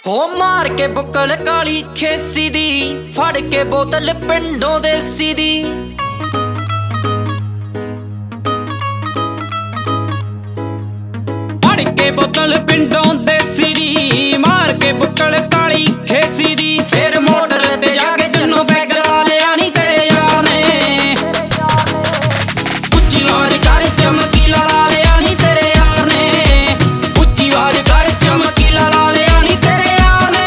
ਹੋ ਮਾਰ ਕੇ ਬੁੱਕਲ ਕਾਲੀ ਖੇਸੀ ਦੀ, ਫੜ ਕੇ ਬੋਤਲ ਪਿੰਡੋਂ ਦੇਸੀ ਦੀ। ਫੜ ਕੇ ਬੋਤਲ ਪਿੰਡੋਂ ਦੇਸੀ ਦੀ, ਮਾਰ ਕੇ ਬੁੱਕਲ ਕਾਲੀ ਖੇਸੀ ਦੀ। ਫੇਰ ਮੋਟਰ ਤੇ ਜਾ ਕੇ ਜੰਨੋਂ ਪੈਗ ਲਾ ਲਿਆ ਨੀ ਤੇਰੇ ਯਾਰ ਨੇ। ਉੱਚੀ ਆਵਾਜ਼ ਕਰ ਚਮਕੀਲਾ ਲਾ ਲਿਆ ਨੀ ਤੇਰੇ ਯਾਰ ਨੇ। ਉੱਚੀ ਆਵਾਜ਼ ਕਰ ਚਮਕੀਲਾ ਲਾ ਲਿਆ ਨੀ ਤੇਰੇ ਯਾਰ ਨੇ।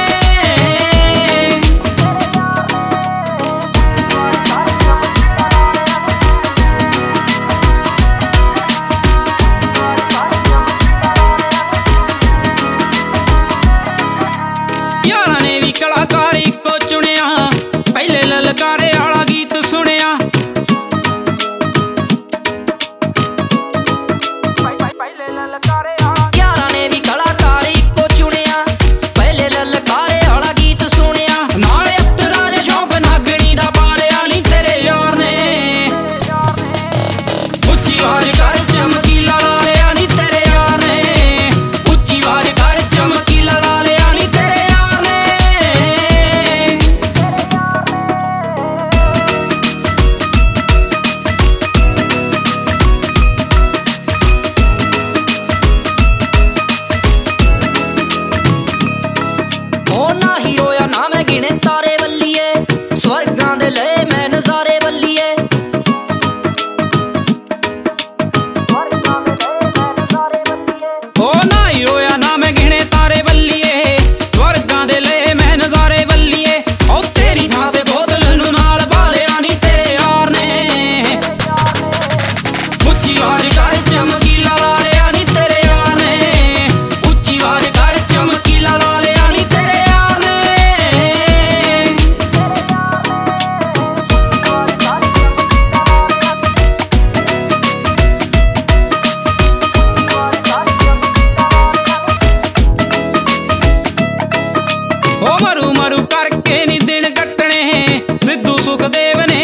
ਯਾਰਾਂ ਨੇ ਵੀ ਕਲਾਕਾਰ ਇੱਕੋ ਚੁਣਿਆ, ਪਹਿਲੇ ਲਲਕਾਰੇ ਵਾਲਾ ਗੀਤ ਸੁਣਿਆ। ਯਾਰਾਂ ਨੇ ਵੀ ਕਲਾਕਾਰ ਇੱਕੋ ਚੁਣਿਆ, ਪਹਿਲੇ ਲਲਕਾਰੇ ਵਾਲਾ ਗੀਤ ਸੁਣਿਆ। ਨਾਲੇ ਅਤਰਾਂ ਦੇ ਸ਼ੌਂਕ ਨਾਗਣੀ ਦਾ ਪਾ ਲਿਆ ਨੀ ਤੇਰੇ ਯਾਰ ਨੇ। ਉੱਚੀ ਆਵਾਜ਼ ਕਰ ਚਮਕੀਲਾ ਲਾ ਲਿਆ ਨੀ ਤੇਰੇ ਯਾਰ ਨੇ। ਉੱਚੀ ਆਵਾਜ਼ ਕਰ ਚਮਕੀਲਾ ਲਾ ਲਿਆ ਨੀ ਤੇਰੇ ਯਾਰ ਨੇ। ਉਹ ਨਾ ਹੀ ਰੋਇਆ ਨਾ ਮੈਂ ਗਿਣੇ ਤਾਰੇ ਵੱਲੀਏ, ਸਵਰਗਾਂ ਦੇ ਲਏ ਮੈਂ ਨਜ਼ਾਰੇ ਵੱਲੀਏ। ਉਹ ਨਾ ਹੀ ਰੋਇਆ ਨਾ ਮੈਂ ਗਿਣੇ ਤਾਰੇ ਵੱਲੀਏ, ਸਵਰਗਾਂ ਦੇ ਲਏ ਮੈਂ ਨਜ਼ਾਰੇ ਵੱਲੀਏ। ਉਹ ਤੇਰੀ ਥਾਂ ਤੇ ਬੋਤਲ ਨੂੰ ਨਾਲ ਬਾਲਿਆ ਨੀ ਤੇਰੇ ਯਾਰ ਨੇ। ਉੱਚੀ ਆਵਾਜ਼ ਕਰ ਚਮਕੀਲਾ ਲਾ ਲਿਆ ਨੀ ਤੇਰੇ ਯਾਰ ਨੇ। ਉੱਚੀ ਆਵਾਜ਼ ਕਰ ਚਮਕੀਲਾ ਲਾ ਲਿਆ ਨੀ ਤੇਰੇ ਯਾਰ ਨੇ। ਉਹ ਮਰੂ ਮਰੂ ਕਰਕੇ ਨੀ ਦਿਨ ਕੱਟਣੇ, ਸਿੱਧੂ ਸੁਖਦੇਵ ਨੇ